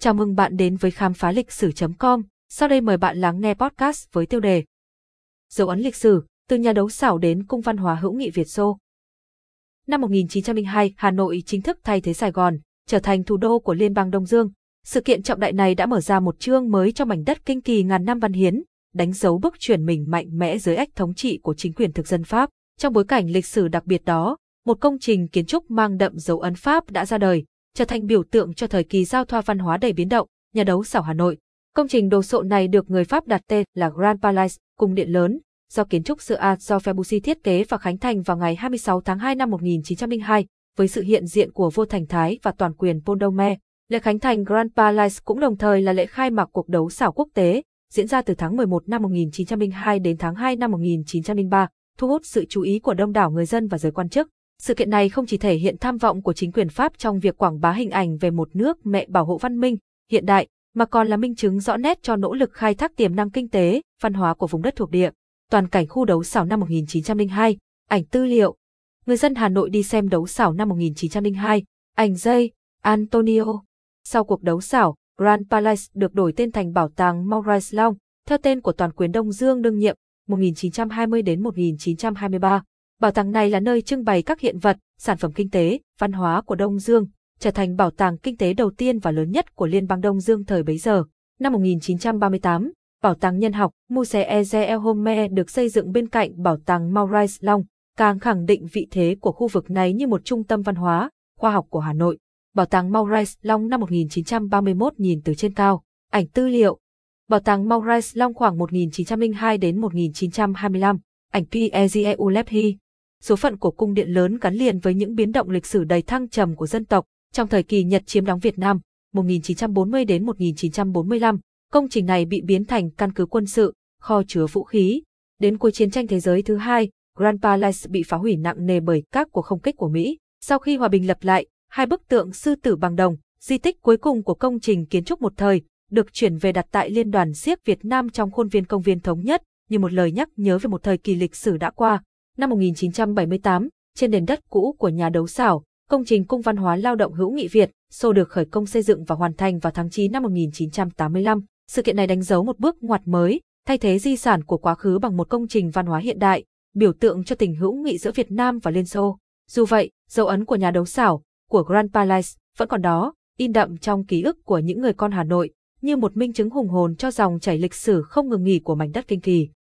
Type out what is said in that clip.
Chào mừng bạn đến với khám phá lịch sử.com. Sau đây mời bạn lắng nghe podcast với tiêu đề Dấu ấn lịch sử, từ nhà đấu xảo đến cung văn hóa hữu nghị Việt Xô. Năm 1902, Hà Nội chính thức thay thế Sài Gòn, trở thành thủ đô của Liên bang Đông Dương. Sự kiện trọng đại này đã mở ra một chương mới cho mảnh đất kinh kỳ ngàn năm văn hiến, đánh dấu bước chuyển mình mạnh mẽ dưới ách thống trị của chính quyền thực dân Pháp. Trong bối cảnh lịch sử đặc biệt đó, một công trình kiến trúc mang đậm dấu ấn Pháp đã ra đời, trở thành biểu tượng cho thời kỳ giao thoa văn hóa đầy biến động, nhà đấu xảo Hà Nội. Công trình đồ sộ này được người Pháp đặt tên là Grand Palais, cung điện lớn, do kiến trúc sư Georges Corbusier thiết kế và khánh thành vào ngày 26 tháng 2 năm 1902, với sự hiện diện của vua Thành Thái và toàn quyền Paul Doumer. Lễ khánh thành Grand Palais cũng đồng thời là lễ khai mạc cuộc đấu xảo quốc tế, diễn ra từ tháng 11 năm 1902 đến tháng 2 năm 1903, thu hút sự chú ý của đông đảo người dân và giới quan chức. Sự kiện này không chỉ thể hiện tham vọng của chính quyền Pháp trong việc quảng bá hình ảnh về một nước mẹ bảo hộ văn minh, hiện đại, mà còn là minh chứng rõ nét cho nỗ lực khai thác tiềm năng kinh tế, văn hóa của vùng đất thuộc địa. Toàn cảnh khu đấu xảo năm 1902, ảnh tư liệu. Người dân Hà Nội đi xem đấu xảo năm 1902, ảnh J. Antonio. Sau cuộc đấu xảo, Grand Palais được đổi tên thành Bảo tàng Maurice Long, theo tên của toàn quyền Đông Dương đương nhiệm, 1920 đến 1923. Bảo tàng này là nơi trưng bày các hiện vật, sản phẩm kinh tế, văn hóa của Đông Dương, trở thành bảo tàng kinh tế đầu tiên và lớn nhất của Liên bang Đông Dương thời bấy giờ. Năm 1938, Bảo tàng Nhân học Musée Eze Homme được xây dựng bên cạnh Bảo tàng Maurice Long, càng khẳng định vị thế của khu vực này như một trung tâm văn hóa, khoa học của Hà Nội. Bảo tàng Maurice Long năm 1931 nhìn từ trên cao, ảnh tư liệu. Bảo tàng Maurice Long khoảng 1902 đến 1925, ảnh Pierre Ulephi. Số phận của cung điện lớn gắn liền với những biến động lịch sử đầy thăng trầm của dân tộc. Trong thời kỳ Nhật chiếm đóng Việt Nam, 1940 đến 1945, công trình này bị biến thành căn cứ quân sự, kho chứa vũ khí. Đến cuối chiến tranh thế giới thứ hai, Grand Palais bị phá hủy nặng nề bởi các cuộc không kích của Mỹ. Sau khi hòa bình lập lại, hai bức tượng sư tử bằng đồng, di tích cuối cùng của công trình kiến trúc một thời, được chuyển về đặt tại Liên đoàn Xiếc Việt Nam trong khuôn viên công viên Thống Nhất, như một lời nhắc nhớ về một thời kỳ lịch sử đã qua. Năm 1978, trên nền đất cũ của nhà đấu xảo, công trình Cung văn hóa lao động hữu nghị Việt Xô được khởi công xây dựng và hoàn thành vào tháng 9 năm 1985. Sự kiện này đánh dấu một bước ngoặt mới, thay thế di sản của quá khứ bằng một công trình văn hóa hiện đại, biểu tượng cho tình hữu nghị giữa Việt Nam và Liên Xô. Dù vậy, dấu ấn của nhà đấu xảo, của Grand Palais vẫn còn đó, in đậm trong ký ức của những người con Hà Nội, như một minh chứng hùng hồn cho dòng chảy lịch sử không ngừng nghỉ của mảnh đất kinh kỳ.